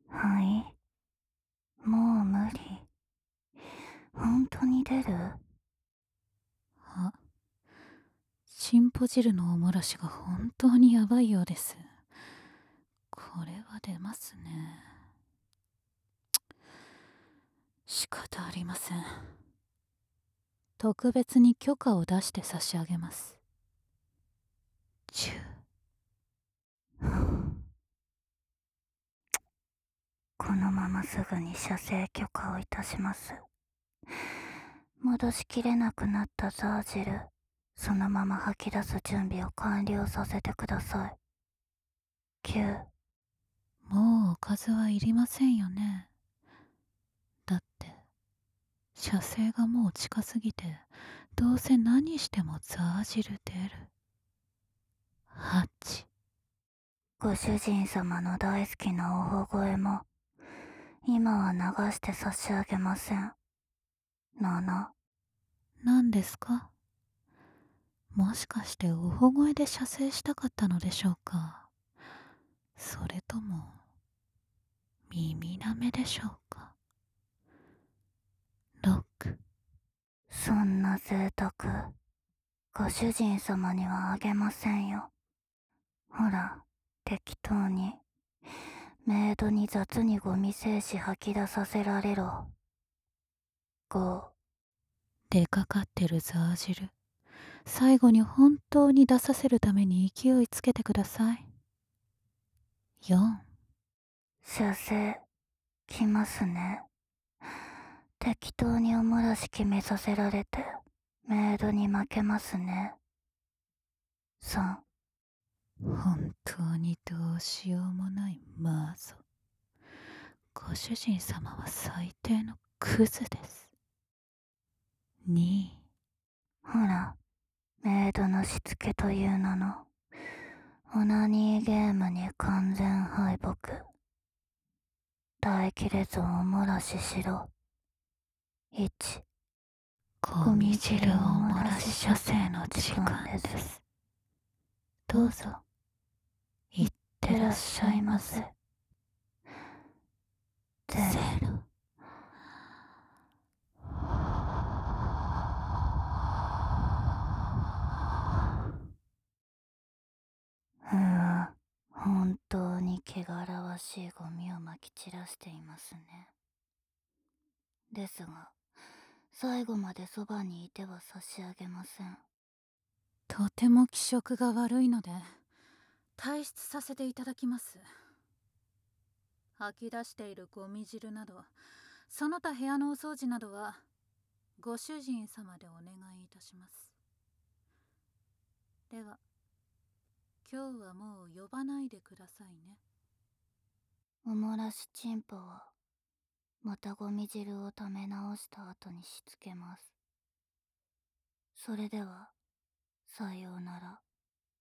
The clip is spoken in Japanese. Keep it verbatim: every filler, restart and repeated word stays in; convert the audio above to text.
はい。もう無理。本当に出る？ あ、チンポ汁のおもらしが本当にやばいようです。これは出ますね。仕方ありません。特別に許可を出して差し上げます。チュー。 このまますぐに射精許可をいたします。戻しきれなくなったザージル、そのまま吐き出す準備を完了させてください。きゅう。 もうおかずはいりませんよね。だって射精がもう近すぎて、どうせ何してもザー汁出る。はち。 ご主人様の大好きなおほ声も、今は流して差し上げません。なな。 何ですか？もしかしておほ声で射精したかったのでしょうか？それとも耳なめでしょうか？ろく。 そんな贅沢、ご主人様にはあげませんよ。ほら、適当に。メイドに雑にゴミ精子吐き出させられろ。ご。 出かかってるザー汁、最後に本当に出させるために勢いつけてください。よん。 射精、来ますね。適当にお漏らし決めさせられて、メイドに負けますね。さん。 本当にどうしようもないマーゾ。ご主人様は最低のクズです。に。 ほら、メイドのしつけという名の、オナニーゲームに完全敗北。耐えきれずお漏らししろ。いち。 ゴミ汁お漏らし射精の時間です。どうぞ、いってらっしゃいませ。 ゼロ。うわ、本当に汚らわしいゴミをまき散らしていますね。ですが、最後までそばにいては差し上げません。 とても気色が悪いので退出させていただきます。吐き出しているゴミ汁など、その他部屋のお掃除などはご主人様でお願いいたします。では今日はもう呼ばないでくださいね。 おもらしチンポはまたゴミ汁を溜め直した後にしつけます。それではさようなら。